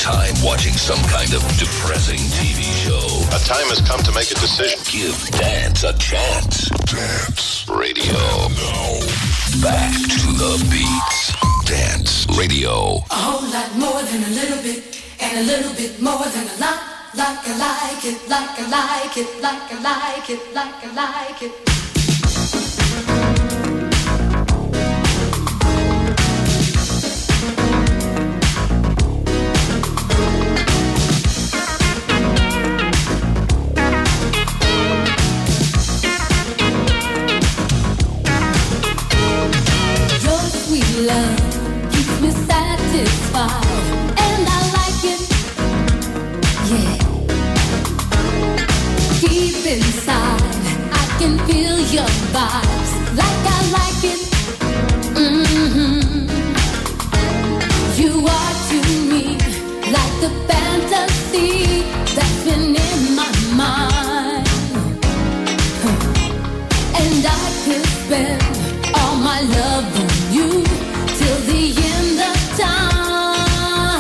time watching some kind of depressing TV show. A time has come to make a decision. Give dance a chance. Dance Radio. Now, back to the beats. Dance Radio. A whole lot more than a little bit, and a little bit more than a lot. Like I like it, like I like it, like I like it, like I like it. Love keeps me satisfied, and I like it, yeah. Deep inside, I can feel your vibes, like I like it. Mm-hmm. You are to me like the fantasy that's been in my mind, and I could spend all my love on you till the end of time.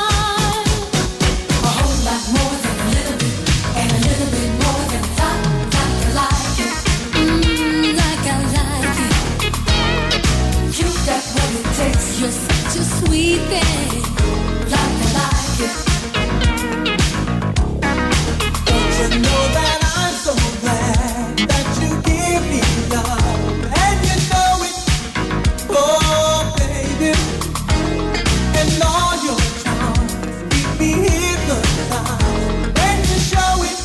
A whole lot more than a little bit, and a little bit more than a lot. Like I like it, like I like it. You got what it takes. You're such a sweet thing. Like I like it. Don't you know that I'm so glad that you give me love, and you know it. Oh, baby, and all your charms keep me hypnotized when you show it.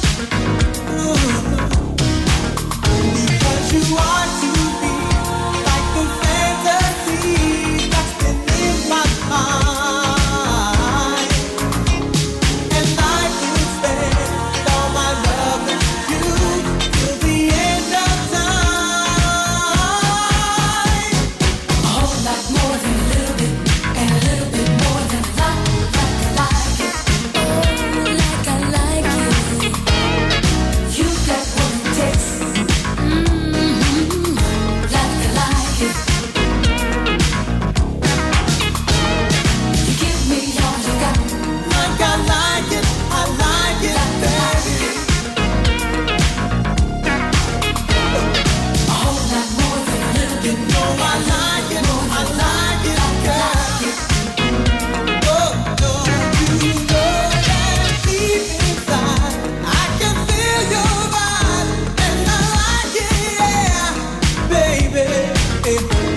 Because you are to me like the fantasy that's been in my mind, and I could spend all my love with you till the end of time. A whole lot more than a little bit, and a little bit more than a lot. Like I like it. Oh, like I like it. You got what it takes. Like I like it. You give me all you got. Like I like it, baby. A whole lot more than a little bit. No, I like it, girl. Oh, don't you know that deep inside I can feel your vibe, and I like it, yeah, baby.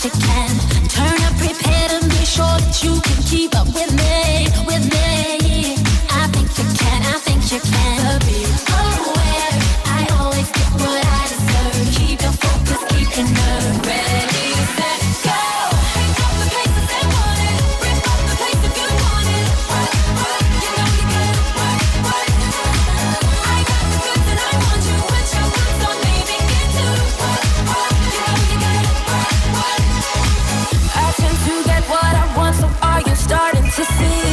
you can. Turn up, prepare to be sure that you can keep up with me, with me. I think you can, I think you can. Be aware, I always get what I deserve. Keep your focus, keep your nerve. Ready, set, go. Pick up the pace if they want it. Rip up the place if you want it. Work, you know you got it. Work. I got the goods and I want you. Put your boots on, baby, get to work. You know you got it. Work. I tend to get what I want, so are you starting to see?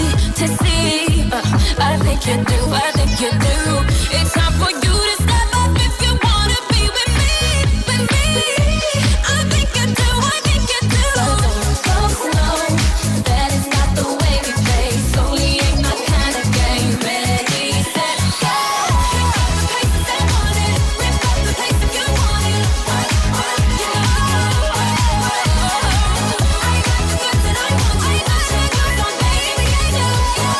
I think you do, I think you do. It's time for you to step up if you wanna be with me, with me. I think you do, I think you do. But don't go slow, that is not the way we play. Slowly ain't my kind of game. Ready, set, go. Pick up the pace if they want it. Rip up the place if you want it. You know I got the goods and I want you. Put your boots on, baby, get to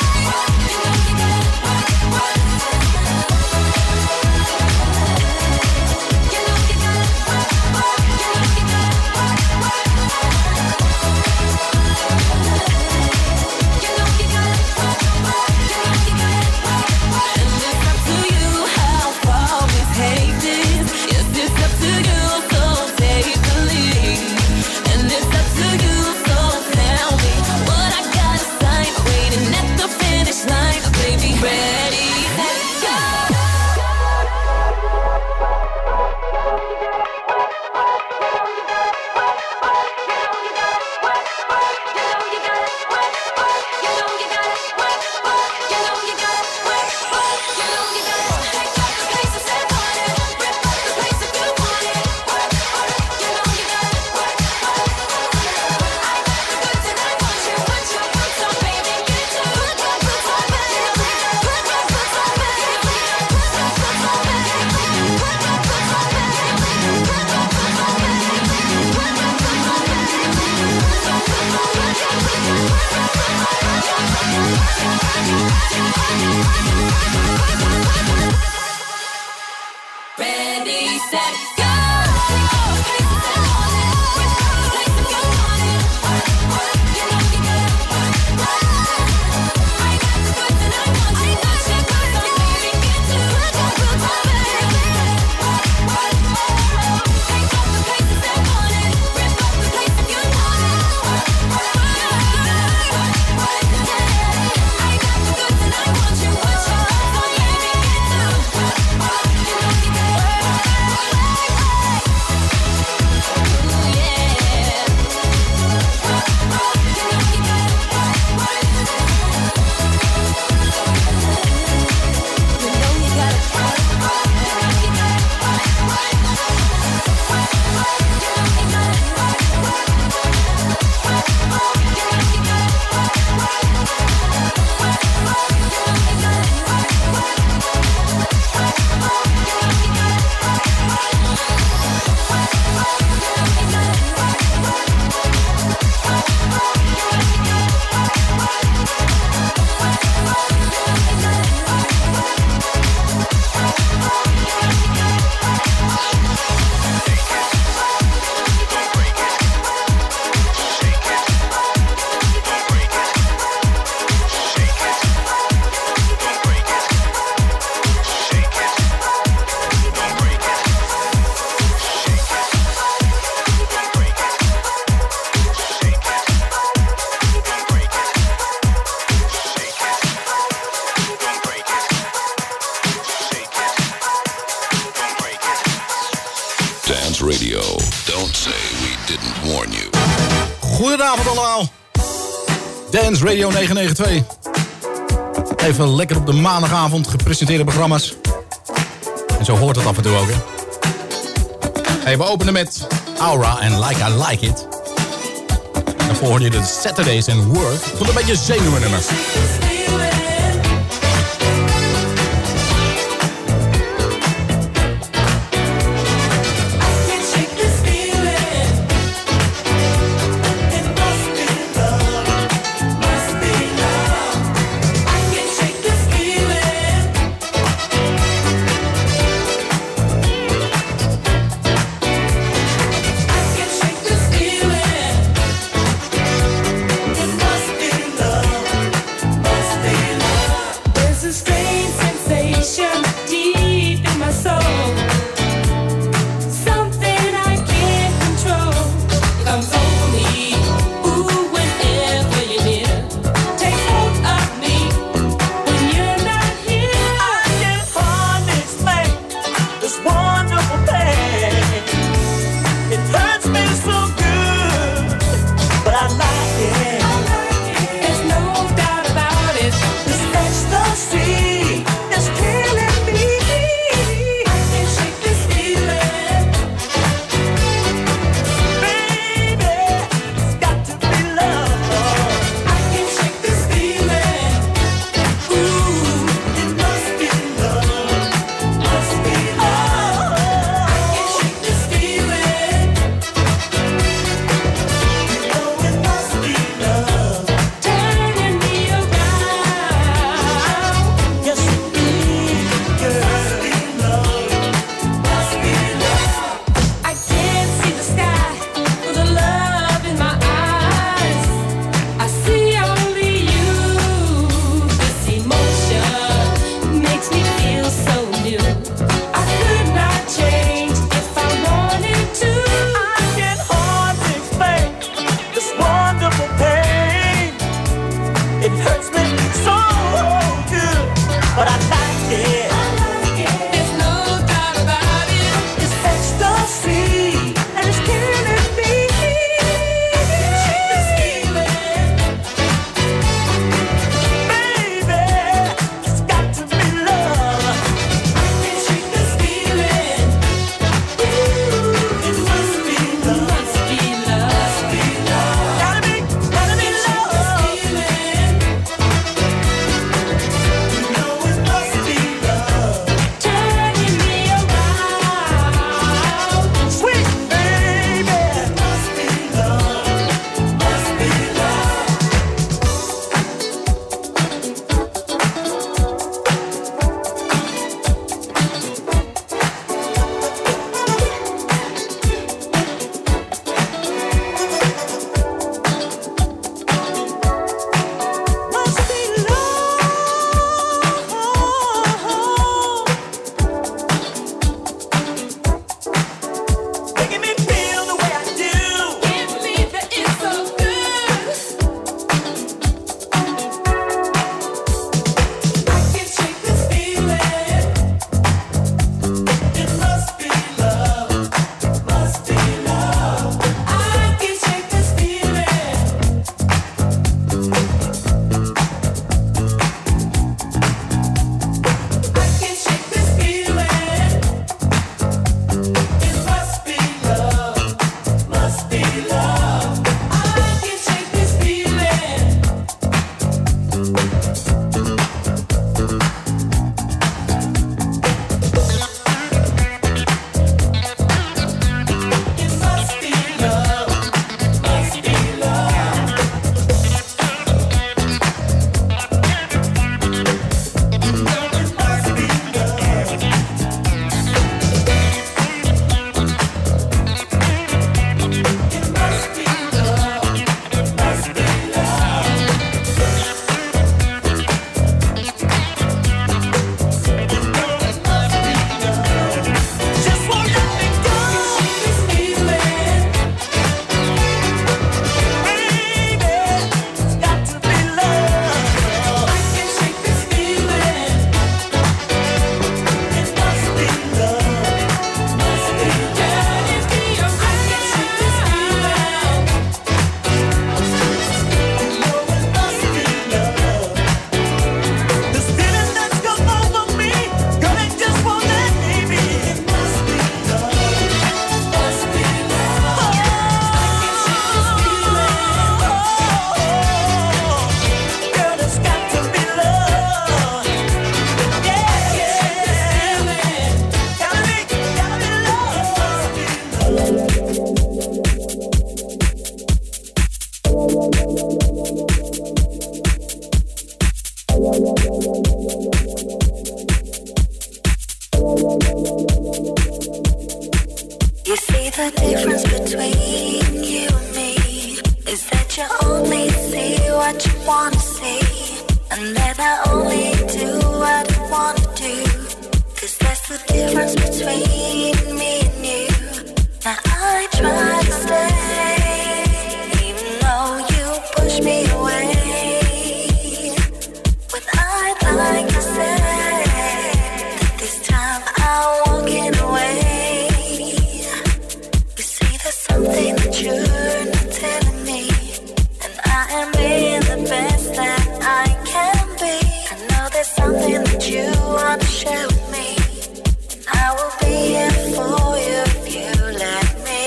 Radio. Don't say we didn't warn you. Goedenavond allemaal. Dance Radio 992. Even lekker op de maandagavond gepresenteerde programma's. En zo hoort het af en toe ook, hè. Hey, we openen met Aura en Like I Like It. Daarvoor hoorde je de Saturdays and Work. Ik vond een beetje zenuwen nummer. Feeling wanna see, and then I only do what I wanna do. 'Cause that's the difference between me and you. Now I try to stay, even though you push me away. When I'd like to say that this time I'm walking away. You see, there's something that you're not telling me, and I am being the best that I can be. I know there's something that you want to share with me, and I will be here for you if you let me.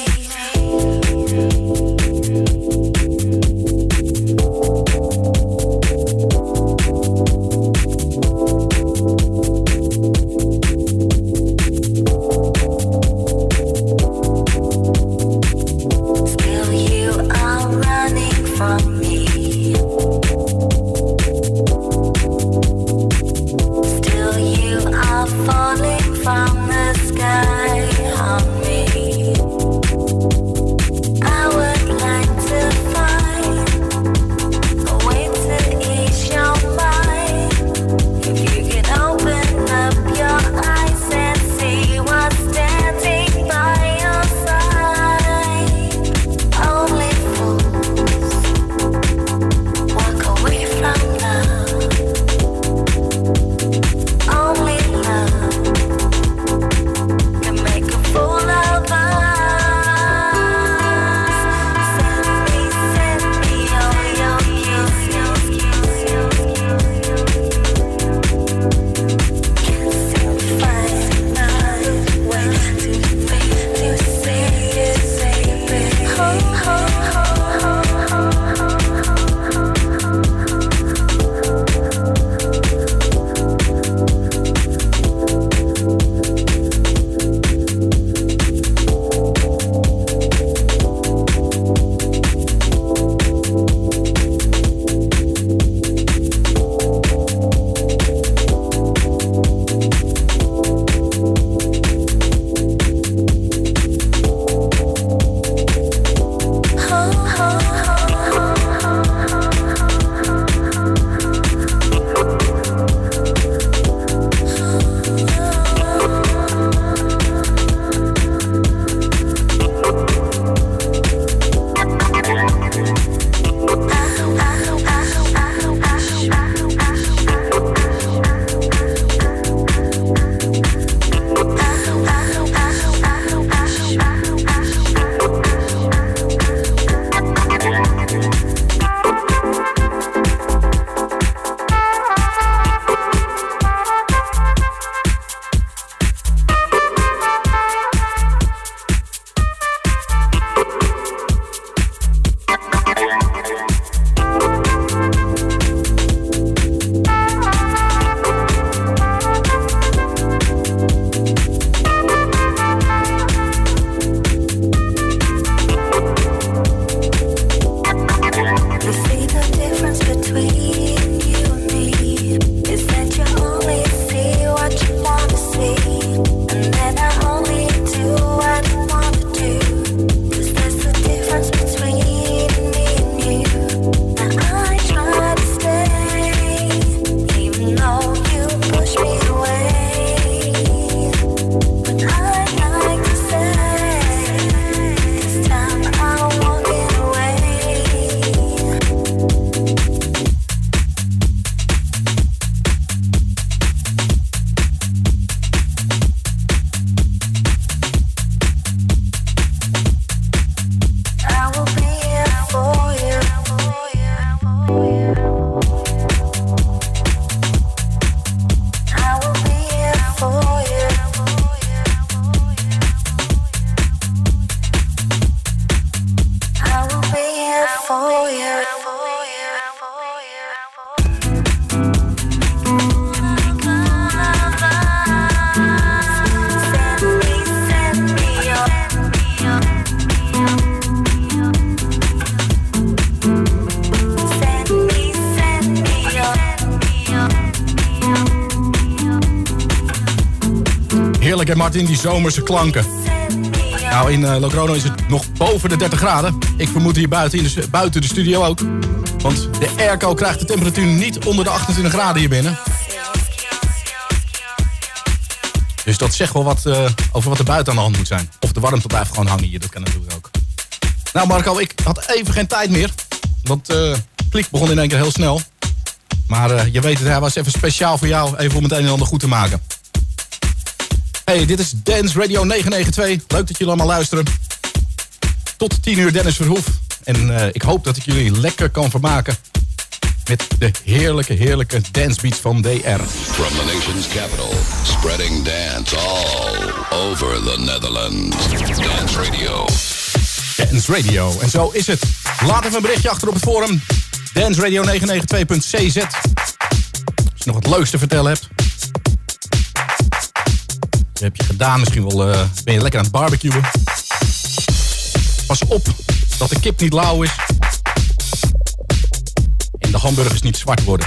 Still you are running from me. Still you are falling from the sky on me. I would like to find a way to ease your mind. If you can open up your eyes and see what's standing by your side. Only fools walk away from love. Only love can make a fool of us. Send me all your kisses. Can't seem to find another way to say it, baby. You see the difference between you and me is that you only see what you want to see, and then I only do what I want to do. 'Cause there's the difference between me and you. Now I try to stay, even though you push me away. But I'd like to say this time I'm walking away. I will be here for you. I will be here for you. I will be here for you. Send me your Heerlijk hè Martin, die zomerse klanken. Nou, in Logrono is het nog boven de 30 graden. Ik vermoed hier buiten de studio ook. Want de airco krijgt de temperatuur niet onder de 28 graden hier binnen. Dus dat zegt wel wat over wat er buiten aan de hand moet zijn. Of de warmte blijft gewoon hangen hier, dat kan natuurlijk ook. Nou Marco, ik had even geen tijd meer. Want Kliek begon in één keer heel snel. Maar je weet het, hij was even speciaal voor jou. Even om het een en ander goed te maken. Hey, dit is Dance Radio 992. Leuk dat jullie allemaal luisteren. Tot 10 uur Dennis Verhoef. En ik hoop dat ik jullie lekker kan vermaken. Met de heerlijke dancebeats van DR. From the nation's capital, spreading dance all over the Netherlands. Dance Radio. Dance Radio. En zo is het. Laat even een berichtje achter op het forum. danceradio992.cz. Als je nog wat leuks te vertellen hebt. Dat heb je gedaan. Misschien wel ben je lekker aan het barbecuen. Pas op dat de kip niet lauw is. En de hamburgers niet zwart worden.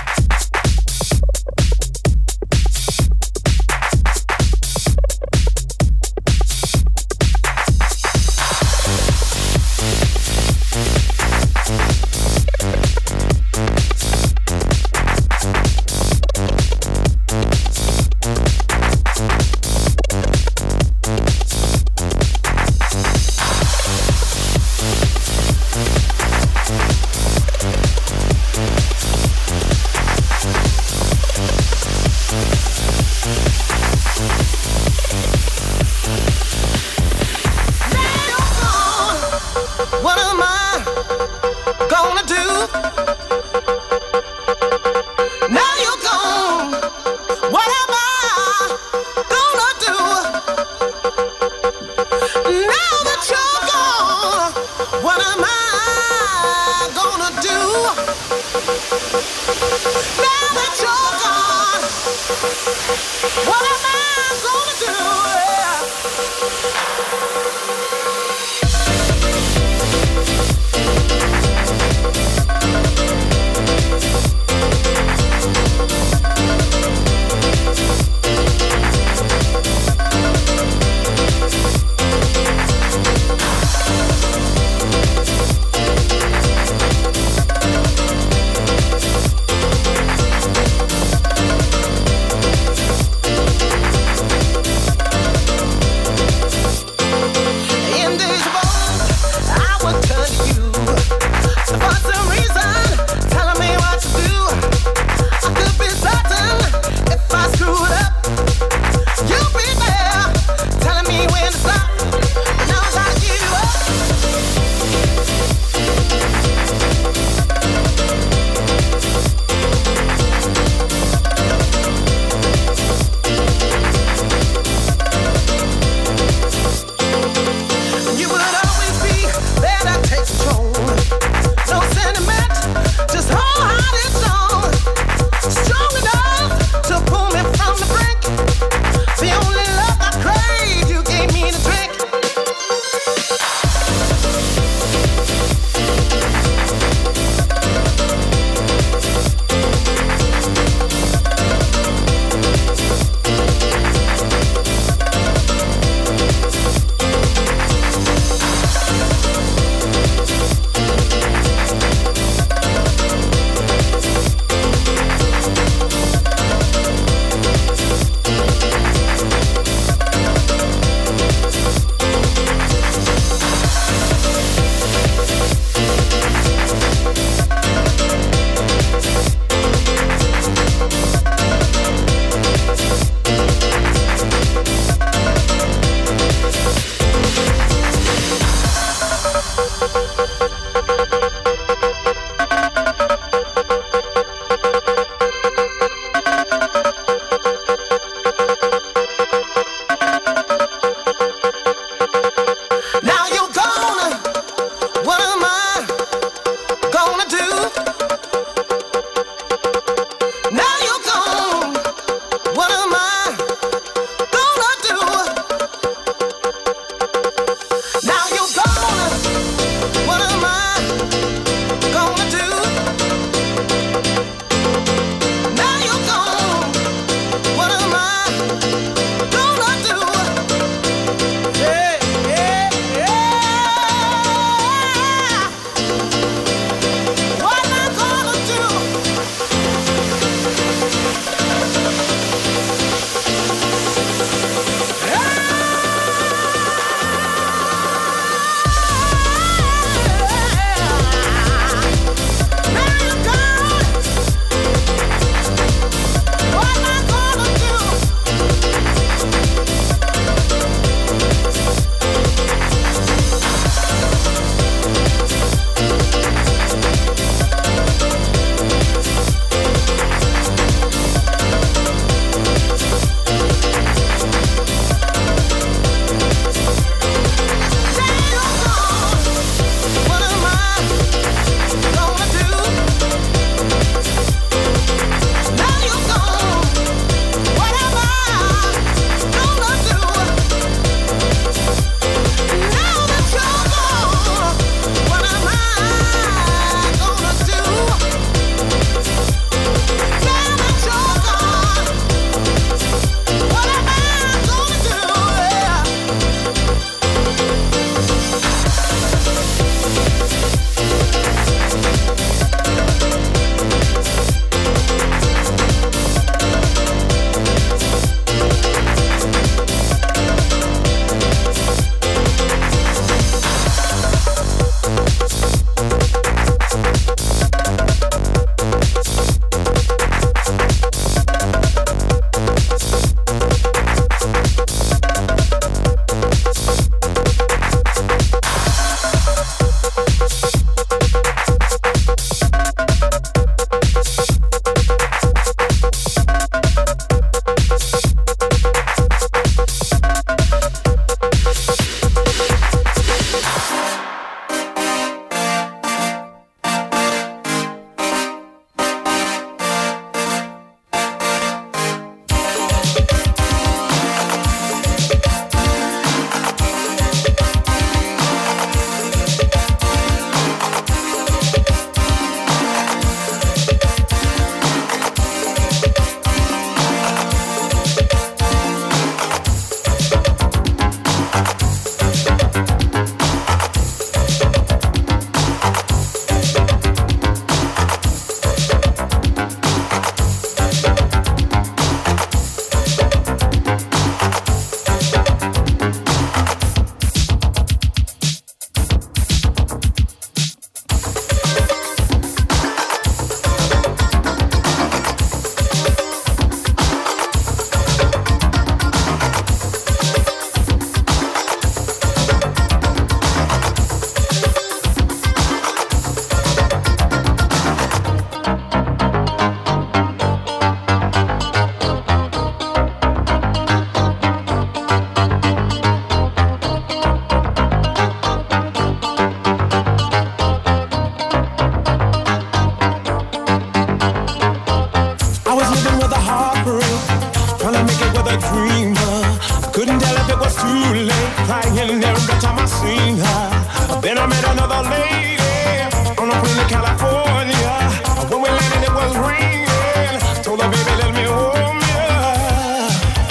a lady on a plane to California. When we landed, it was raining. Told her, baby, let me home, yeah.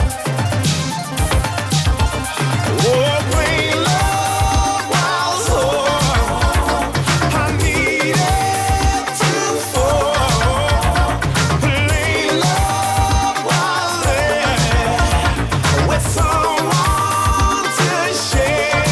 Oh, plain love was all I needed to fall. Plain love was there with someone to share.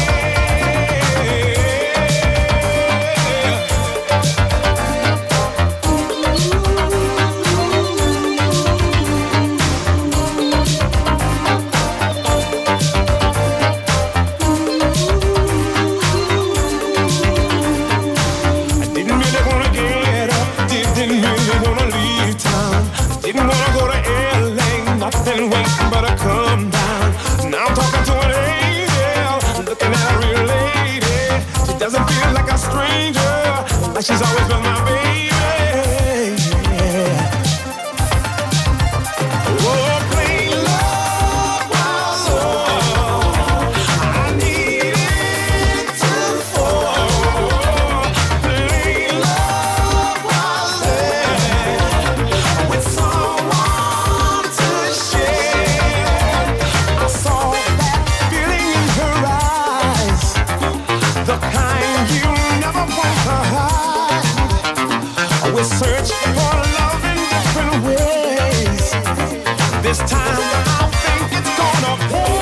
Didn't really wanna get up, didn't really wanna leave town. Didn't wanna go to LA, nothing waiting but a come down. Now I'm talking to an angel, looking at a real lady. She doesn't feel like a stranger, like she's always been my baby. Oh, plain love was all I needed to fall. Plain love was there with someone to share. I saw that feeling in her eyes, the kind you never want to hide. We search for love in different ways. This time I think it's gonna pay.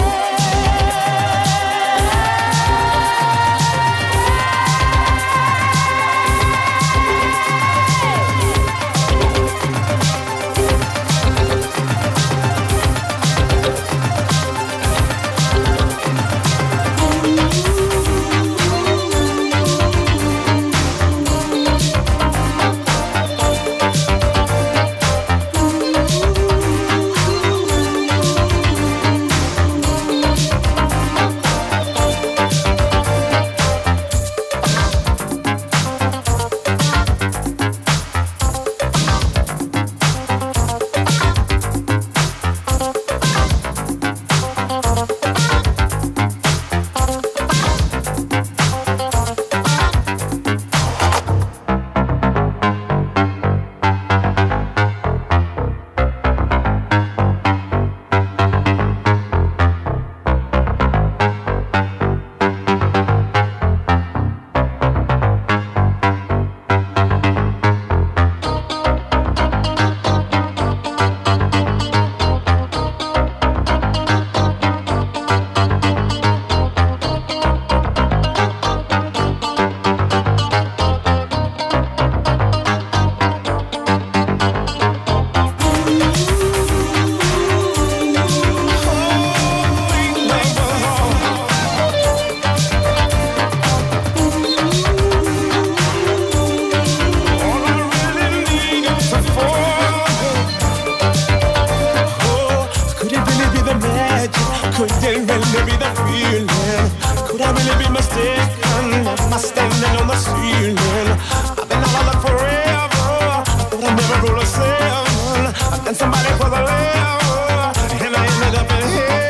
Could it really be the feeling? Could I really be mistaken? Am I standing on the ceiling? I've been out of luck forever, but I never rule a 7. I've been somebody for the level, and I ended up in hell.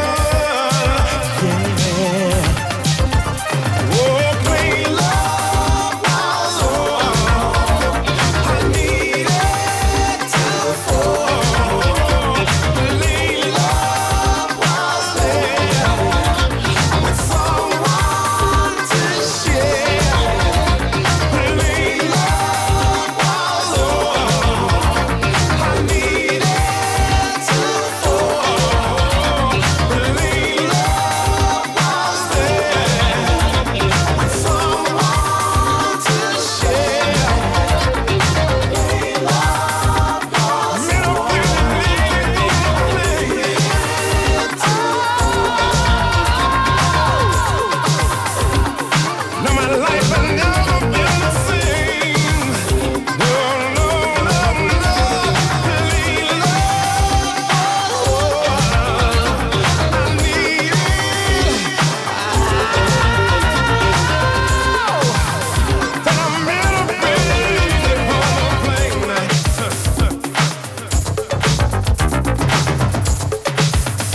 Yeah. Oh, plain love was all I needed to fall. Plain love was there with someone to share. Plain love was all I needed to fall. Plain love was there with someone to share. Plain love was now my life has never been the same. No, no, no, no. Plain love was all I needed. That I'm in a bed on a plane.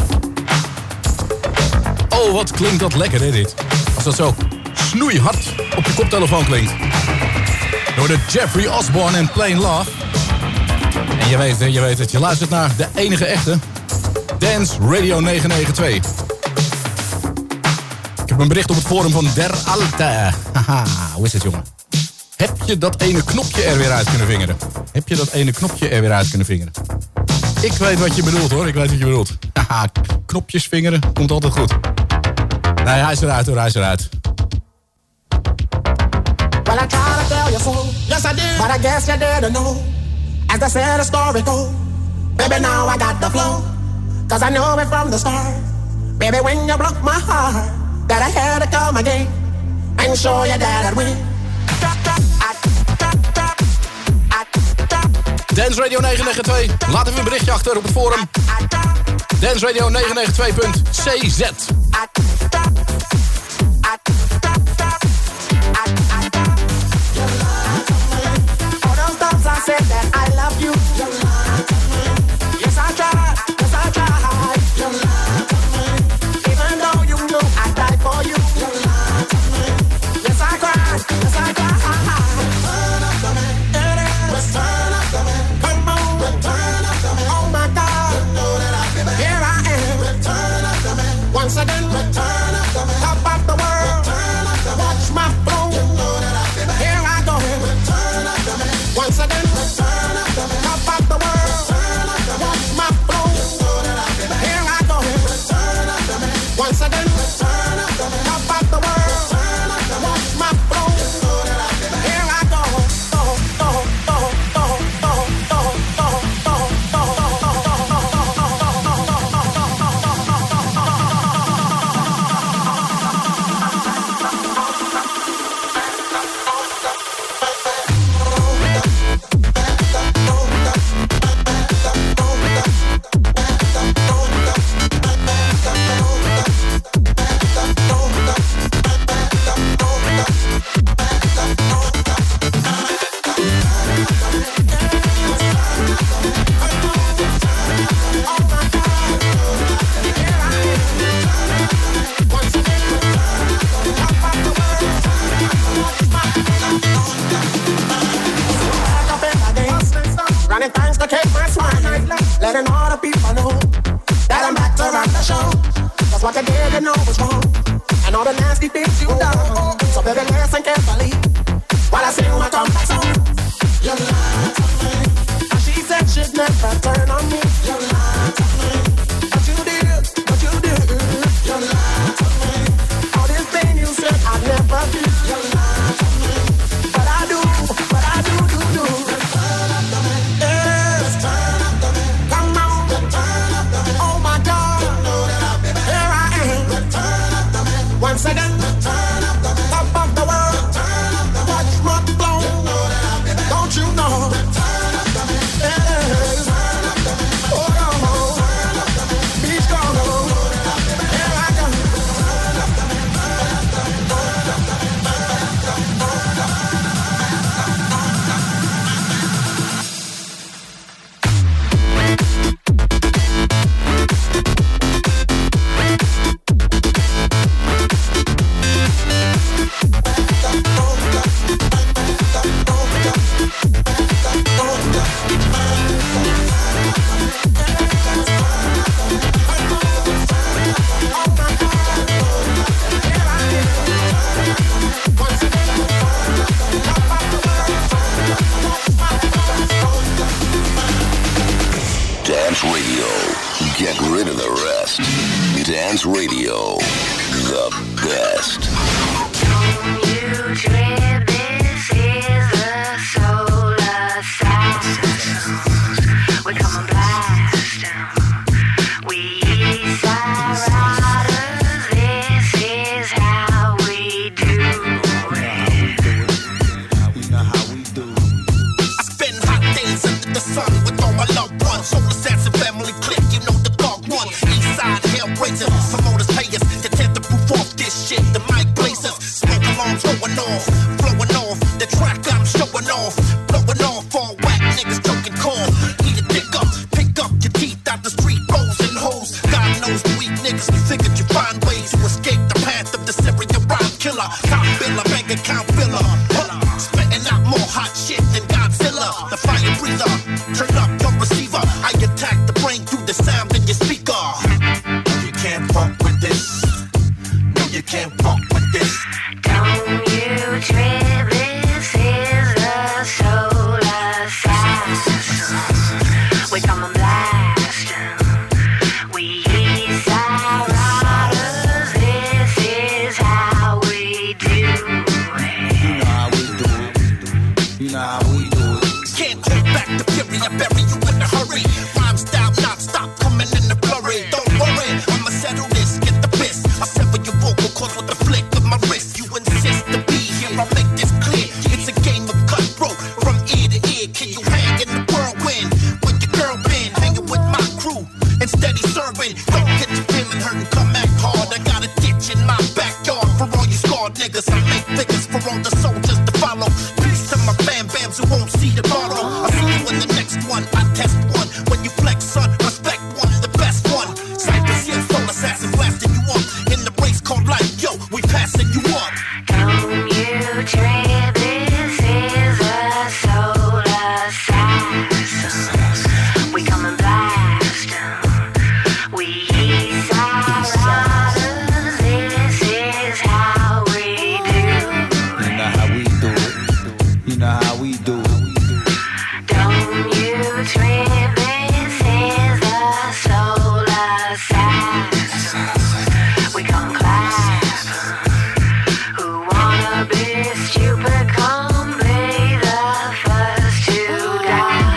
Oh, wat klinkt dat lekker, hè, dit. Als dat zo snoeihard op je koptelefoon klinkt. Door de Jeffrey Osborne en Plain Love. En je weet het, je luistert naar de enige echte Dance Radio 992. Ik heb een bericht op het forum van Der Alte. Haha, hoe is het, jongen? Heb je dat ene knopje er weer uit kunnen vingeren? Ik weet wat je bedoelt, hoor. Haha, knopjes vingeren, komt altijd goed. Nee, hij is eruit, hoor. Well, I tried to tell you so. Yes, I did. But I guess you didn't know. As they say the story goes. Baby, now I got the flow. Cause I knew it from the start. Baby, when you broke my heart, that I had to come again and show you that I'd win. Dance Radio 992. Laat even een berichtje achter op het forum. Dance Radio 992.cz. I said that I love you. Yes, I tried. Even though you know I died for you. Yes, I cried. Return of the man. Come on. Return of the man. Oh my God. You know that I'll be back. Here I am. Return of the man. Once again. Return of the man. Top of the world. Return of the man. Watch my flow. You know that I'll be back. Here I go. Return of the man. Once again. Return of the man. Top of the world. Return of the man. Watch my flow. You know that I'll be back. Here I go. Return of the man. Once again. Return of the man. Top of the world. Return of the man. Watch my flow. You know that I'll be back. Here I go. Running things to keep my swine. Letting all the people know that I'm back to rock the show. That's what you did, you know was wrong. And all the nasty things you done. So baby, listen carefully while I sing my comeback song. You lied to me. And she said she'd never turn on me. You lied to me. But you did. You lied to me. All this thing you said I'd never do. You lied to me. But I do. Once again, return of the man. Top of the world, return of the man. Watch my flow, you know that I'll be back. Don't you know? Return of the man. Yes. Return of the man. Hold on, return of the man. Be strong, you know that I'll be back. Here I go. Return of the man. Dance Radio. Get rid of the rest. Dance Radio. The best. Don't you trip, this is the soul assassins. We come and blast down. We eastside riders, this is how we do it. You know how we do. I spend hot days under the sun with all my loved ones. Soul assassin family clique, you know the dog one. Eastside hellraiser, promoters pay us to tear the roof off this shit. The mic blazers, smoke alarms going off, blowing off. The track I'm showing off, blowing off. All whack niggas joking call. Eat a dick up, pick up your teeth out the street, rolls and hoes. God knows the weak niggas, you figured you find ways to escape the path of the serial rhyme killer. Top biller, bank account You know how we do it. Can't hold back the fury, I bury you in a hurry. Rhyme style non-stop, coming in the blurry. Don't worry, I'ma settle this, get the piss. I sever your vocal cords with a flick of my wrist. You insist to be here, I'll make this clear. It's a game of cutthroat, from ear to ear. Can you hang in the whirlwind? With your girl been hanging with my crew and steady serving. Don't get your feeling hurt and come act hard. I got a ditch in my backyard for all you scarred niggas. I make figures for all the soldiers to follow. Peace to my fam bams who won't see tomorrow. I'll see you in the next one. I test one. When you flex, son, respect one, the best one. Cypress Hill, soul assassin, blasting you up. In the race called life, yo, we passing you up. Don't you trip, this is a soul assassin. We come and blast 'em. We eastside riders, this is how we do. You know how we do it. You know how we do it. Don't you trip, this is the soul assassin. We come clap. Who wanna be stupid, come be the first to die.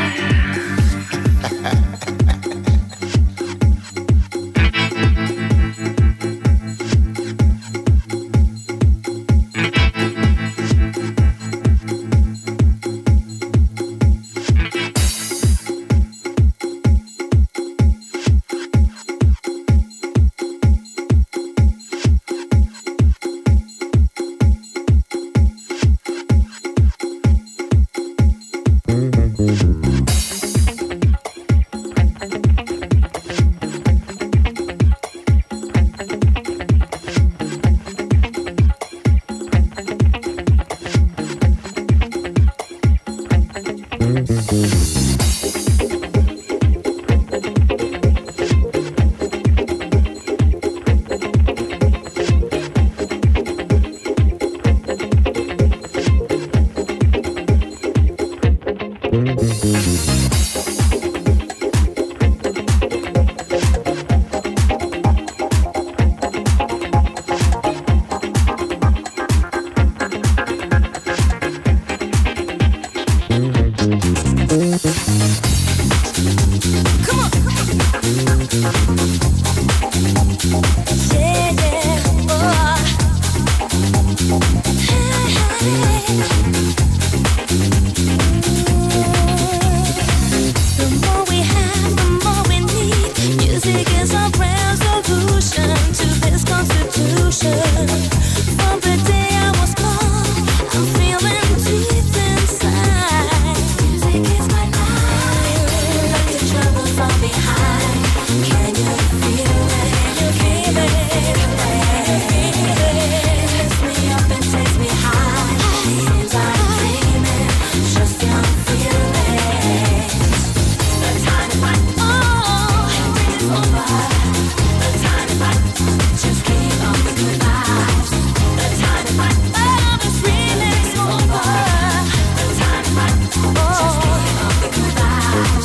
The more we have, the more we need. Music is our resolution to this constitution. From the day I was born, I'm feeling deep inside. Music is my life. Let the troubles fall behind. Can you feel it? Feel it. Lifts me up and takes me high. Seems I'm dreaming, just can't feel it. The time is right. Oh, it's over. The time is right. Just keep up the good vibes. The time is right. Oh, this remix over. The time is right. Just keep up the good vibes.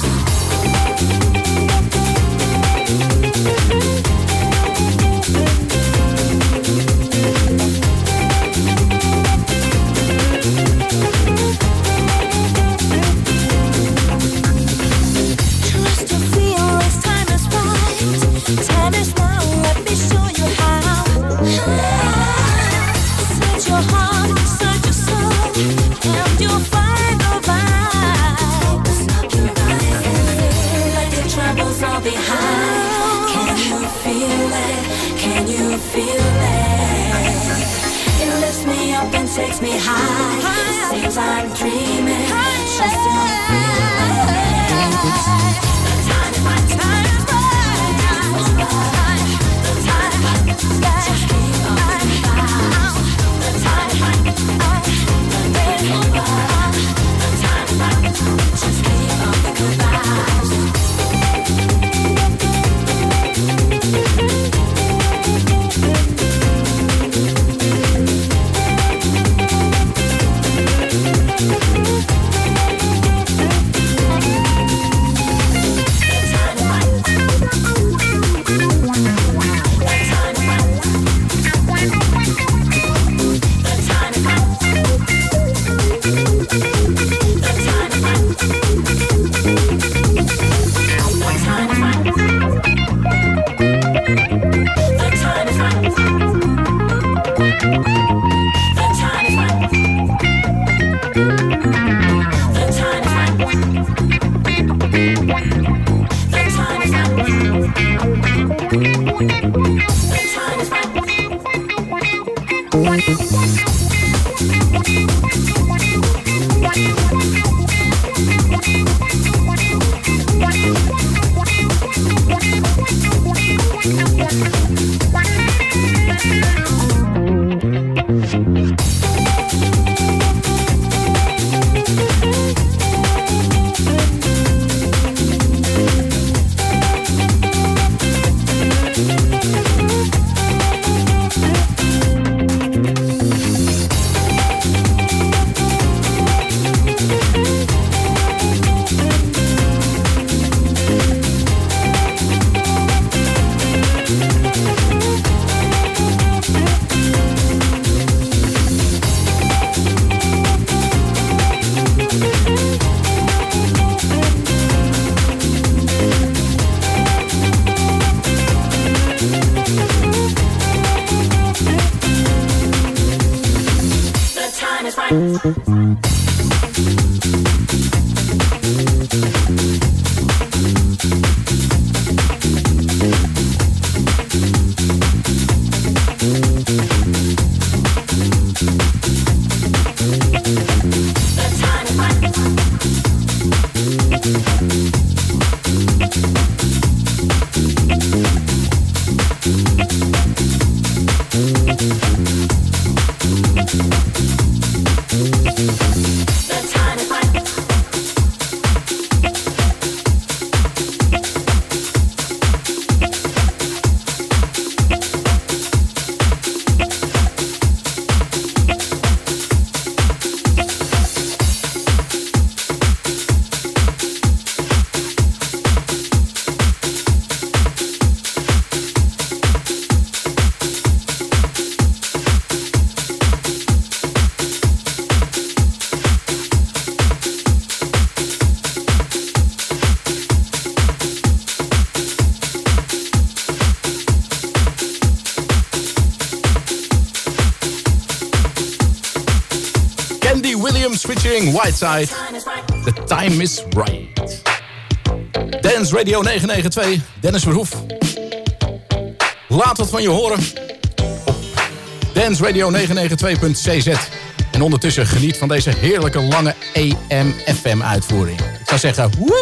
Trust to feel this time is right. Time is now, let me show you how. Search your heart, search your soul, and you'll find the vibes. Let your troubles all behind. Can you feel it? Can you feel it? It lifts me up and takes me high. Seems I'm dreaming, just don't feel it. The time is right, time is right. The time is right, just keep on the vibes. The time is right, the day is over. The time is right, just keep on the good vibes. Featuring Whiteside. The time is right. Dance Radio 992. Dennis Verhoef. Laat het van je horen. Op Dance Radio 992.cz. En ondertussen geniet van deze heerlijke lange AM/FM uitvoering. Ik zou zeggen, woep!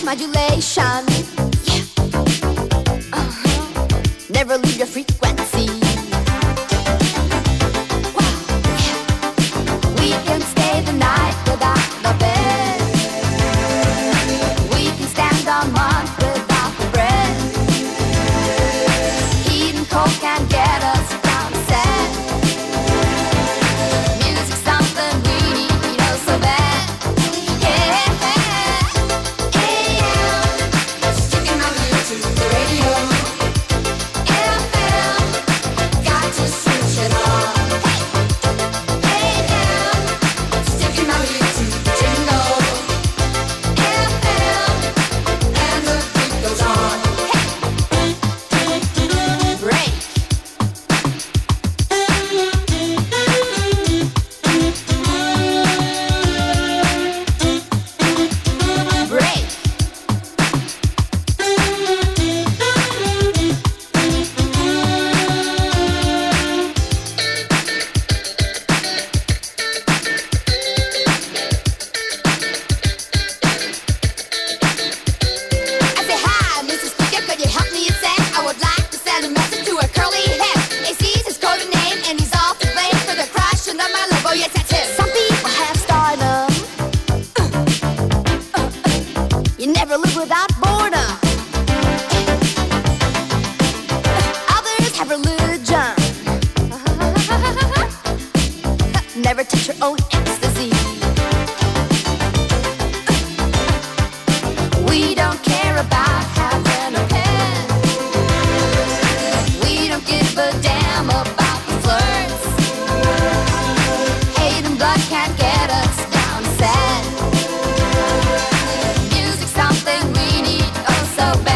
modulation. Yeah. Never leave your frequency. Wow. Yeah. We can stay the night without the bed. We can stand a month without the bread. Heat and cold can get us down set. Music's something we need oh so bad. Never touch your own ecstasy. We don't care about having a pen. We don't give a damn about the flirts. Hate and blood can't get us down set. Music's something we need oh so bad.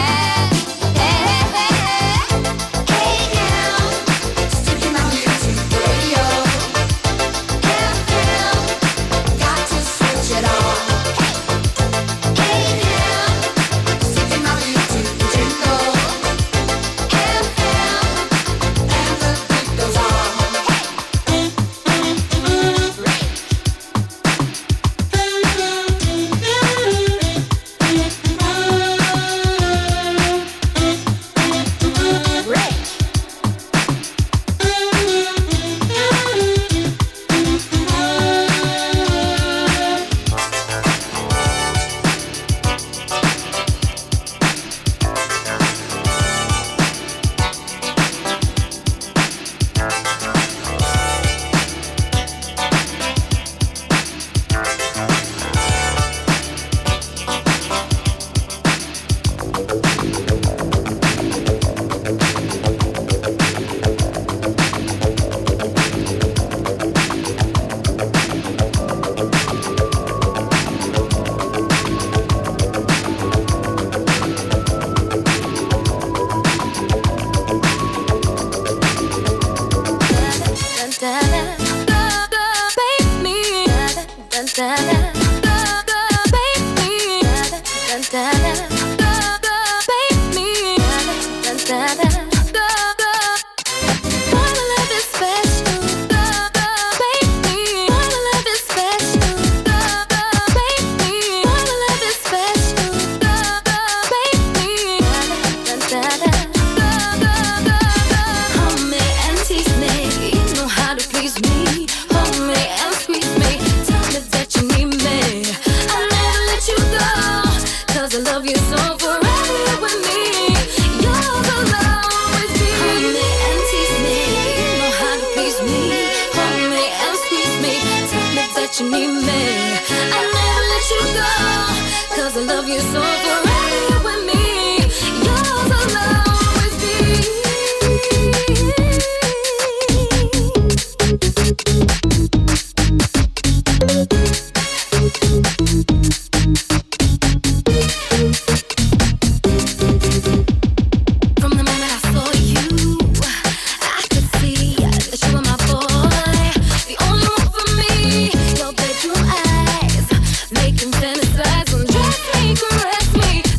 Fantasize and just me, caress me.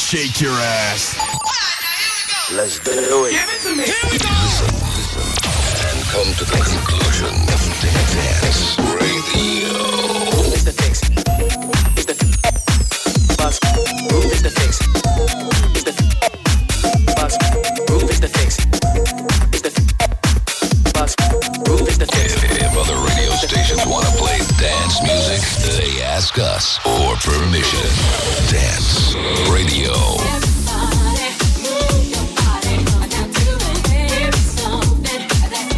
shake your ass. Let's do it. Give it to me. Here we go. Listen, and come to the conclusion of Dance Radio. Mr. Dixie.